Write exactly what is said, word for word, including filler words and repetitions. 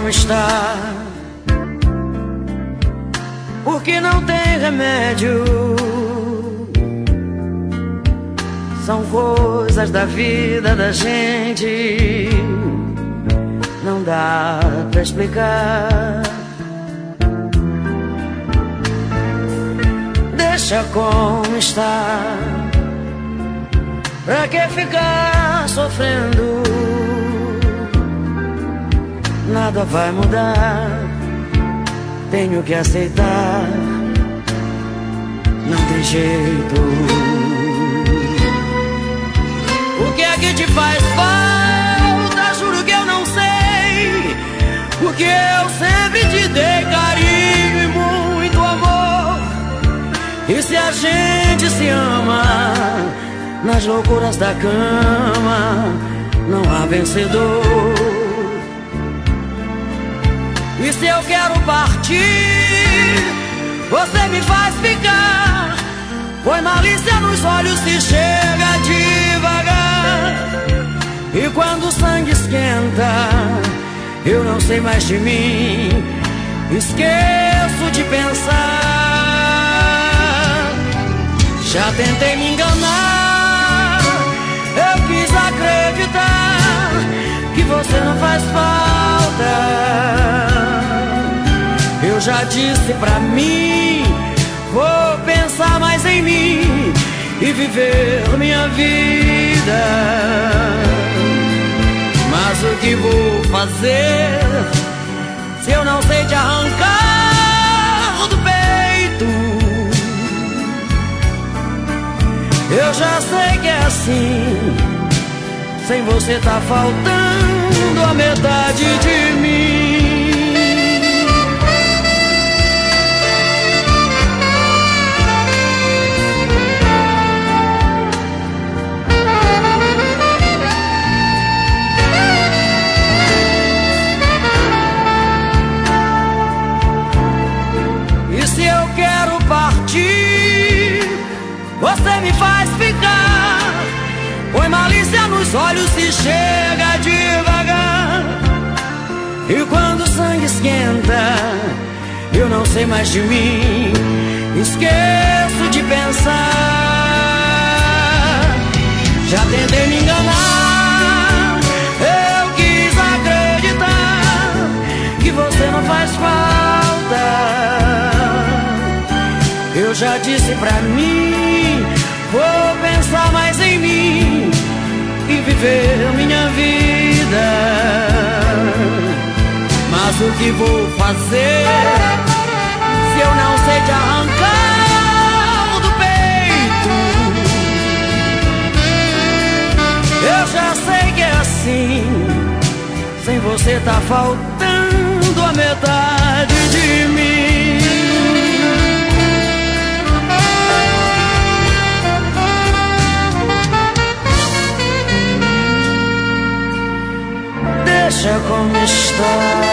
como está, porque não tem remédio. São coisas da vida da gente, não dá pra explicar. Deixa como está, pra que ficar sofrendo? Nada vai mudar, tenho que aceitar, não tem jeito. O que é que te faz falta? Juro que eu não sei, porque eu sempre te dei carinho e muito amor. E se a gente se ama, nas loucuras da cama não há vencedor. E se eu quero partir, você me faz ficar. Põe malícia nos olhos se chega devagar. E quando o sangue esquenta, eu não sei mais de mim, esqueço de pensar. Já tentei me enganar, eu quis acreditar que você não faz falta. Eu já disse pra mim, vou pensar mais em mim e viver minha vida. Mas o que vou fazer se eu não sei te arrancar do peito? Eu já sei que é assim, sem você tá faltando a metade de mim. Você me faz ficar, põe malícia nos olhos se chega devagar. E quando o sangue esquenta, eu não sei mais de mim, esqueço de pensar. Já tentei me enganar, eu quis acreditar que você não faz falta. Eu já disse pra mim, vou pensar mais em mim e viver minha vida. Mas o que vou fazer se eu não sei te arrancar do peito? Eu já sei que é assim, sem você tá faltando a metade de mim. Deixa como está,